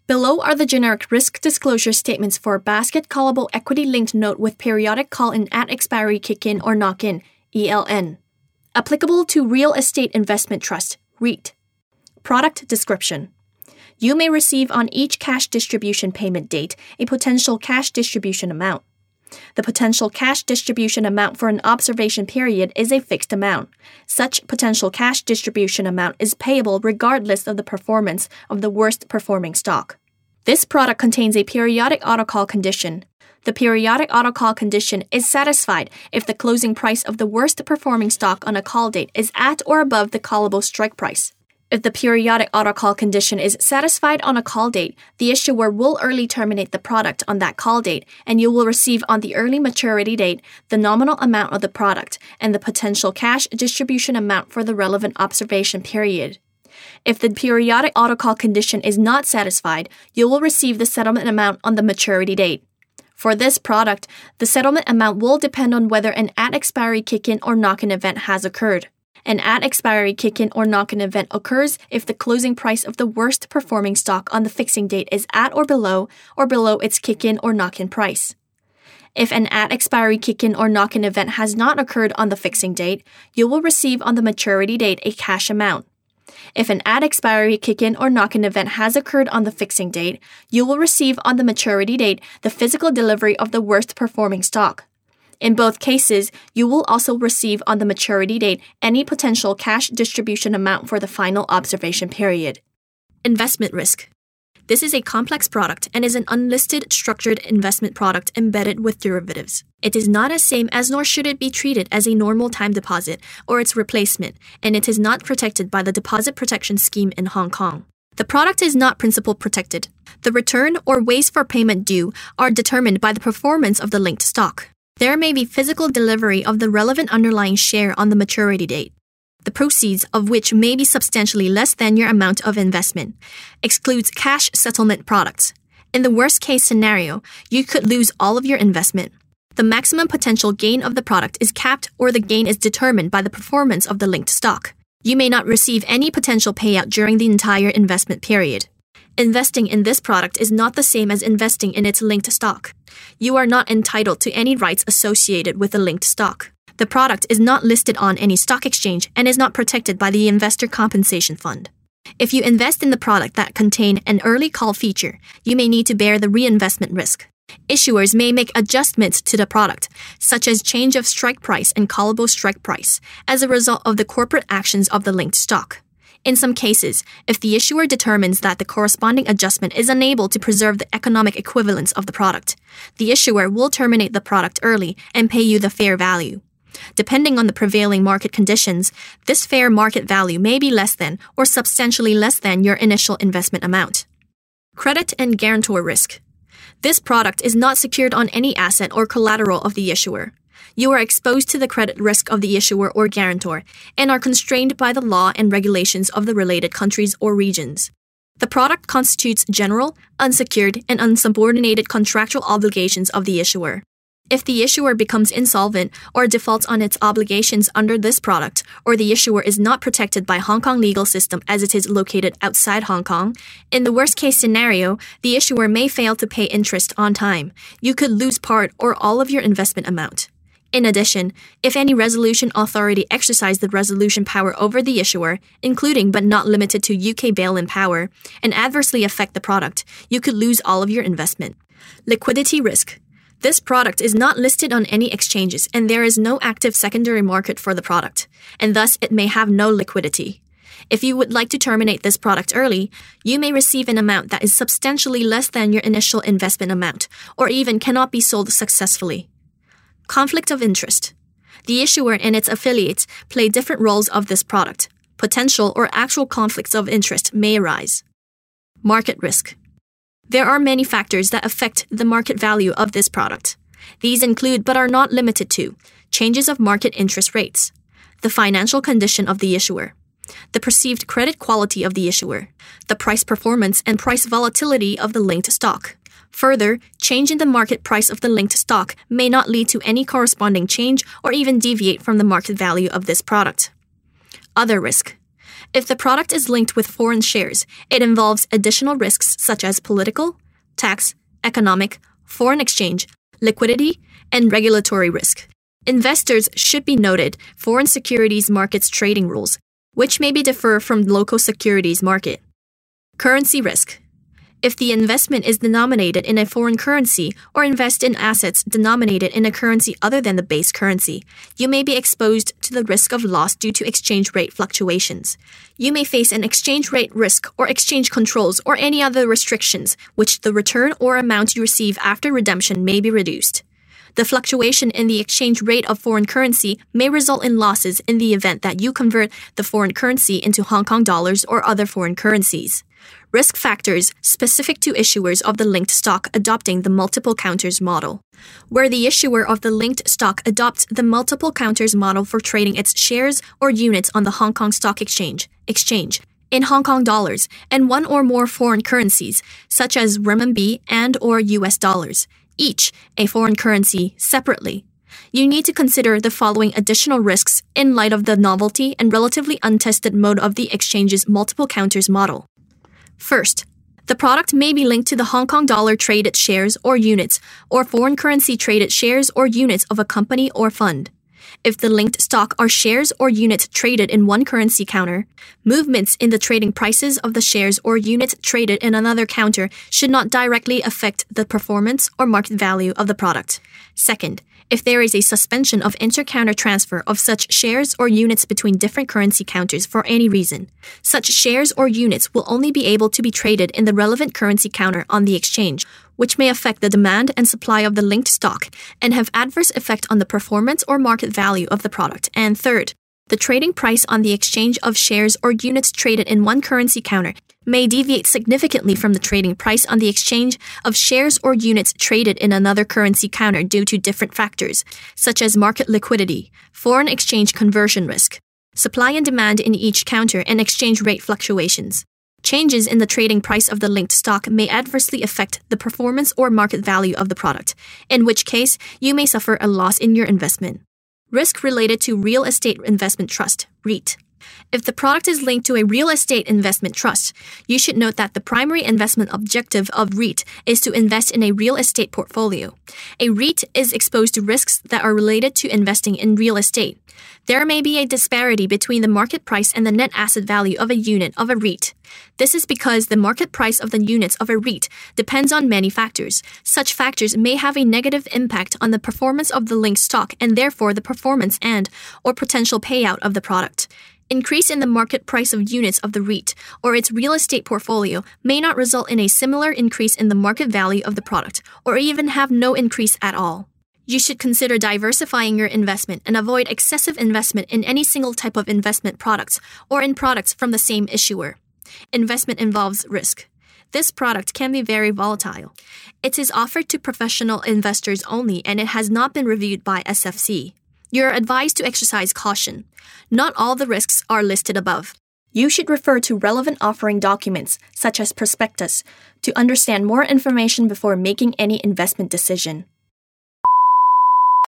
Below are the generic risk disclosure statements for a basket callable equity-linked note with periodic call-in at expiry kick-in or knock-in, ELN. Applicable to Real Estate Investment Trust, REIT. Product description. You may receive on each cash distribution payment date a potential cash distribution amount. The potential cash distribution amount for an observation period is a fixed amount. Such potential cash distribution amount is payable regardless of the performance of the worst performing stock. This product contains a periodic autocall condition. The periodic autocall condition is satisfied if the closing price of the worst performing stock on a call date is at or above the callable strike price. If the periodic autocall condition is satisfied on a call date, the issuer will early terminate the product on that call date, and you will receive on the early maturity date the nominal amount of the product and the potential cash distribution amount for the relevant observation period. If the periodic autocall condition is not satisfied, you will receive the settlement amount on the maturity date. For this product, the settlement amount will depend on whether an at-expiry kick-in or knock-in event has occurred. An at-expiry kick-in or knock-in event occurs if the closing price of the worst performing stock on the fixing date is at or below its kick-in or knock-in price. If an at-expiry kick-in or knock-in event has not occurred on the fixing date, you will receive on the maturity date a cash amount. If an at-expiry kick-in or knock-in event has occurred on the fixing date, you will receive on the maturity date the physical delivery of the worst performing stock. In both cases, you will also receive on the maturity date any potential cash distribution amount for the final observation period. Investment risk. This is a complex product and is an unlisted structured investment product embedded with derivatives. It is not as same as nor should it be treated as a normal time deposit or its replacement, and it is not protected by the Deposit Protection Scheme in Hong Kong. The product is not principal protected. The return or ways for payment due are determined by the performance of the linked stock. There may be physical delivery of the relevant underlying share on the maturity date, the proceeds of which may be substantially less than your amount of investment. Excludes cash settlement products. In the worst-case scenario, you could lose all of your investment. The maximum potential gain of the product is capped or the gain is determined by the performance of the linked stock. You may not receive any potential payout during the entire investment period. Investing in this product is not the same as investing in its linked stock. You are not entitled to any rights associated with the linked stock. The product is not listed on any stock exchange and is not protected by the Investor Compensation Fund. If you invest in the product that contain an early call feature, you may need to bear the reinvestment risk. Issuers may make adjustments to the product, such as change of strike price and callable strike price, as a result of the corporate actions of the linked stock. In some cases, if the issuer determines that the corresponding adjustment is unable to preserve the economic equivalence of the product, the issuer will terminate the product early and pay you the fair value. Depending on the prevailing market conditions, this fair market value may be less than or substantially less than your initial investment amount. Credit and guarantor risk. This product is not secured on any asset or collateral of the issuer. You are exposed to the credit risk of the issuer or guarantor and are constrained by the law and regulations of the related countries or regions. The product constitutes general, unsecured, and unsubordinated contractual obligations of the issuer. If the issuer becomes insolvent or defaults on its obligations under this product, or the issuer is not protected by Hong Kong legal system as it is located outside Hong Kong, in the worst-case scenario, the issuer may fail to pay interest on time. You could lose part or all of your investment amount. In addition, if any resolution authority exercise the resolution power over the issuer, including but not limited to UK bail-in power, and adversely affect the product, you could lose all of your investment. Liquidity risk. This product is not listed on any exchanges and there is no active secondary market for the product, and thus it may have no liquidity. If you would like to terminate this product early, you may receive an amount that is substantially less than your initial investment amount, or even cannot be sold successfully. Conflict of interest. The issuer and its affiliates play different roles of this product. Potential or actual conflicts of interest may arise. Market risk. There are many factors that affect the market value of this product. These include, but are not limited to, changes of market interest rates, the financial condition of the issuer, the perceived credit quality of the issuer, the price performance and price volatility of the linked stock. Further, change in the market price of the linked stock may not lead to any corresponding change or even deviate from the market value of this product. Other risk. If the product is linked with foreign shares, it involves additional risks such as political, tax, economic, foreign exchange, liquidity, and regulatory risk. Investors should be noted foreign securities markets trading rules, which may differ from local securities market. Currency risk. If the investment is denominated in a foreign currency or invest in assets denominated in a currency other than the base currency, you may be exposed to the risk of loss due to exchange rate fluctuations. You may face an exchange rate risk or exchange controls or any other restrictions, which the return or amount you receive after redemption may be reduced. The fluctuation in the exchange rate of foreign currency may result in losses in the event that you convert the foreign currency into Hong Kong dollars or other foreign currencies. Risk factors specific to issuers of the linked stock adopting the multiple counters model. Where the issuer of the linked stock adopts the multiple counters model for trading its shares or units on the Hong Kong Stock Exchange in Hong Kong dollars and one or more foreign currencies, such as renminbi and or US dollars, each a foreign currency separately. You need to consider the following additional risks in light of the novelty and relatively untested mode of the exchange's multiple counters model. First, the product may be linked to the Hong Kong dollar traded shares or units or foreign currency traded shares or units of a company or fund. If the linked stock are shares or units traded in one currency counter, movements in the trading prices of the shares or units traded in another counter should not directly affect the performance or market value of the product. Second, if there is a suspension of inter-counter transfer of such shares or units between different currency counters for any reason, such shares or units will only be able to be traded in the relevant currency counter on the exchange, which may affect the demand and supply of the linked stock and have adverse effect on the performance or market value of the product. And third, the trading price on the exchange of shares or units traded in one currency counter may deviate significantly from the trading price on the exchange of shares or units traded in another currency counter due to different factors, such as market liquidity, foreign exchange conversion risk, supply and demand in each counter, and exchange rate fluctuations. Changes in the trading price of the linked stock may adversely affect the performance or market value of the product, in which case you may suffer a loss in your investment. Risk related to real estate investment trust, REIT. If the product is linked to a real estate investment trust, you should note that the primary investment objective of REIT is to invest in a real estate portfolio. A REIT is exposed to risks that are related to investing in real estate. There may be a disparity between the market price and the net asset value of a unit of a REIT. This is because the market price of the units of a REIT depends on many factors. Such factors may have a negative impact on the performance of the linked stock and therefore the performance and/or potential payout of the product. Increase in the market price of units of the REIT or its real estate portfolio may not result in a similar increase in the market value of the product or even have no increase at all. You should consider diversifying your investment and avoid excessive investment in any single type of investment products or in products from the same issuer. Investment involves risk. This product can be very volatile. It is offered to professional investors only and it has not been reviewed by SFC. You are advised to exercise caution. Not all the risks are listed above. You should refer to relevant offering documents, such as prospectus, to understand more information before making any investment decision.